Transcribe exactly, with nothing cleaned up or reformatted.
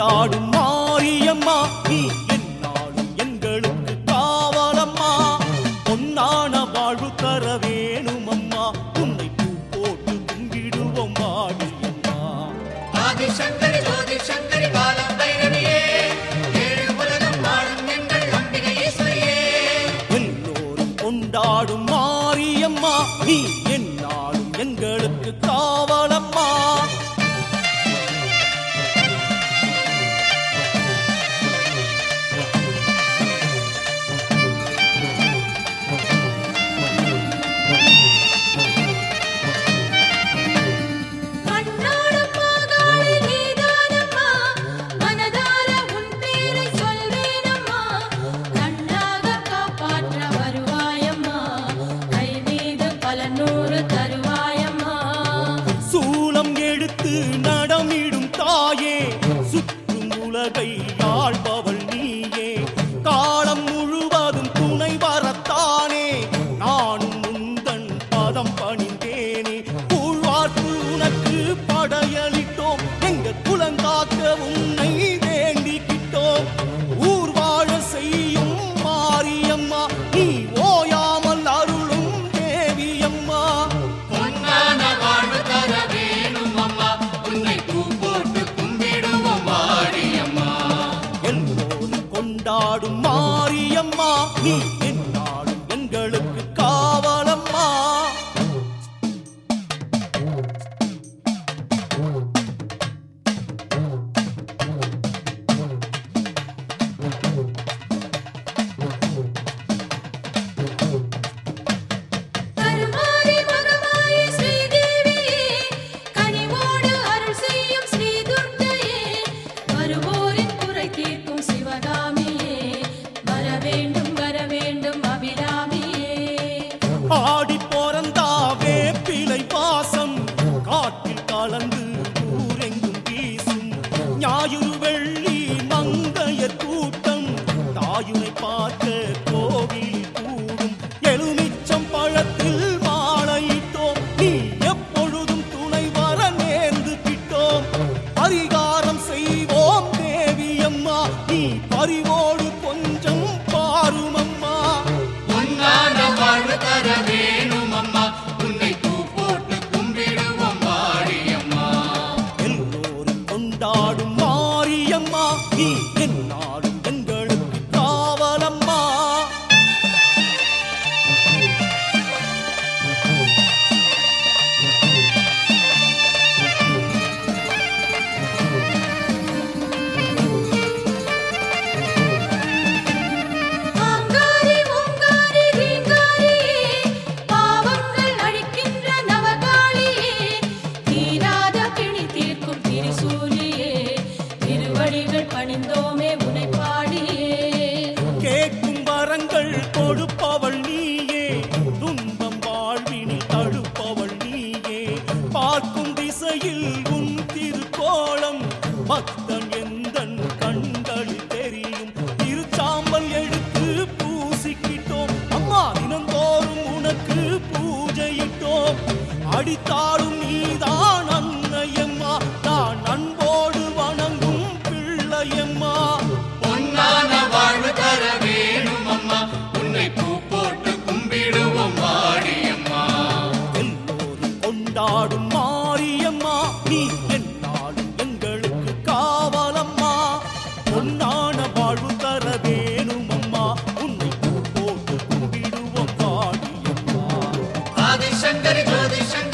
கொண்டாடும் மாரியம்மா நீ என்னாலும் எங்களுக்கு காவலம்மா பொன்னான வாழ்வு தர வேணும் அம்மா உன்னை பூ போட்டு கும்பிடுவோம் மாரியம்மா ஆதிசங்கரி ஜோதி சங்கரி காலம் பைரவியே ஏழு உலகம் வாழும் எங்கள் அம்பிகை ஈஸ்வரியே எல்லோரும் கொண்டாடும் மாரியம்மா நீ என்னாலும் எங்களுக்கு காவலம்மா நடமிடும் தாயே சுற்றும் உலகை ஆள்பவள் நீயே காலம் முழுவதும் துணை வரத்தானே நானும் முந்தன் பதம் பணிந்தேனே கூழ்வார்த்து உனக்கு படையளித்தோம் எங்க குலங்காக்க உன்னை வேண்டிக்கிட்டோம் ஊர் வாழ செய்யும் மாரியம்மா நீ ஓயாமல் அருளும் தேவியம்மா பொன்னான வாழ்வு தர வேணும் அம்மா உன்னை பூ போட்டு கும்பிடுவோம் மாரியம்மா எல்லோரும் கொண்டாடும் மாரியம்மா நீ என்னாலும் எங்களுக்கு காவலம்மா ஆடி போறந்தா வேப்பிலை வாசம் காட்டில் கலந்து ஊரெங்கும் வீசும் ஞாயிறு வெள்ளி மங்கையர் கூட்டம் தாயுனை பார்க்க கோவில் கூடும் எலுமிச்சம் பழத்தில் மாலையிட்டோம் நீ எப்பொழுதும் துணை வர நேர்ந்து கிட்டோம் பரிகாரம் செய்வோம் தேவியம்மா நீ பரிவோடு கொஞ்சம் பாருமம்மா பொன்னான வாழ்வு தர வேணும் அம்மா உன்னை பூ போட்டு கும்பிடுவோம் மாரியம்மா எல்லோரும் கொண்டாடும் மாரியம்மா நீ என்னாலும் எங்களுக்கு காவலம்மா கேட்கும் வரங்கள் கொடுப்பவள் நீயே துன்பம் வாழ்வினில் தடுப்பவள் நீயே பார்க்கும் திசையில் உன் திருக்கோலம் பக்தன் எந்தன் கண்களில் தெரியும் திருச்சாம்பல் எடுத்து பூசிக்கிட்டோம் அம்மா தினந்தோறும் உனக்கு பூஜையிட்டோம் அடித்தாடும் நீதான் அன்னையம்மா நான் அன்போடு வணங்கும் பிள்ளையம்மா பொன்னான வாழ்வு தர வேணும் அம்மா உன்னை பூ போட்டு கும்பிடுவோம் மாரியம்மா எல்லோரும் கொண்டாடும் மாரியம்மா நீ என்னாலும் எங்களுக்கு காவலம்மா பொன்னான வாழ்வு தர வேணும் அம்மா உன்னை பூ போட்டு கும்பிடுவோம் மாரியம்மா ஆதிசங்கரி ஜோதி சங்கரி